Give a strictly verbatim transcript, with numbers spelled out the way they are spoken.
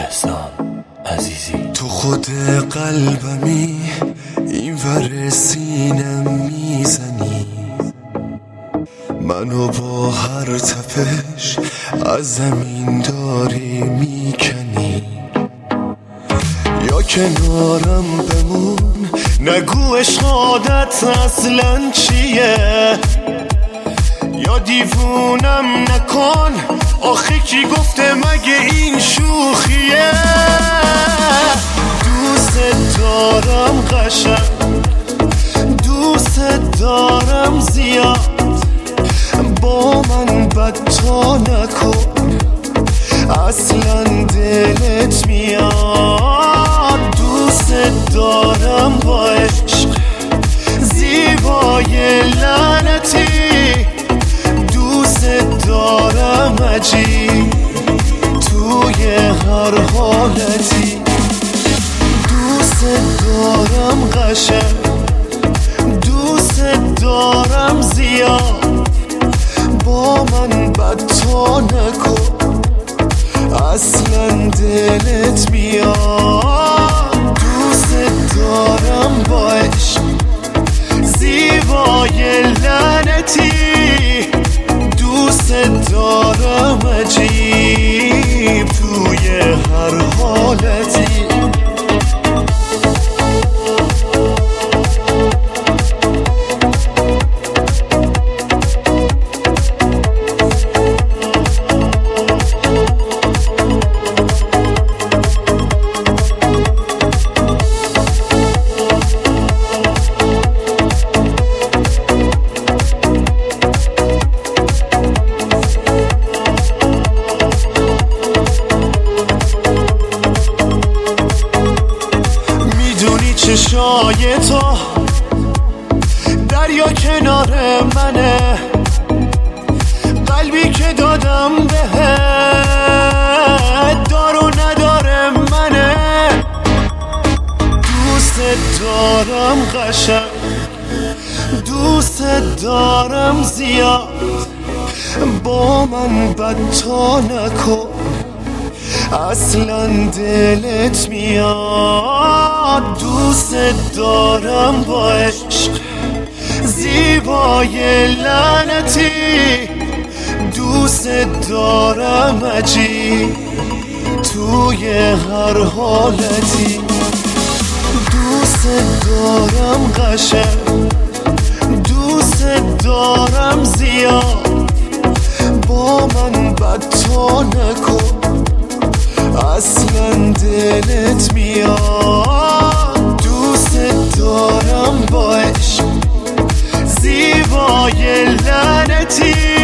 احسان عزیزی. تو خود قلبمی این ور سینم میزنی، منو با هر تپش از زمین داری میکنی. یا کنارم بمون، نگو عشقادت اصلا چیه، یا دیوونم نکن، آخه کی گفته مگه این شوخیه. دوست دارم قشنگ، دوست دارم زیاد، با من بدتا نکن، اصلا دلت میاد. دوست دارم با عشق زیبای لعنتی، دوست دارم عجیب توی هر حالتی. دوست دارم قشنگ، دوست دارم زیاد، با من بدتا نکن، اصلا دلت میاد. دوست دارم با عشق زیبای لعنتی، دوست دارم عجیب توی هر حالتی. چشای تو دریا کنار منه، قلبی که دادم بهت دار و نداره منه. دوست دارم قشنگ، دوست دارم زیاد، با من بدتا نکن، اصلا دلت میاد. دوست دارم با عشق زیبای لعنتی، دوست دارم عجیب توی هر حالتی. دوست دارم قشنگ، دوست دارم زیاد، با من بدتا نکن، اصلا دلت میاد. دوست دارم با عشق زیبای لعنتی،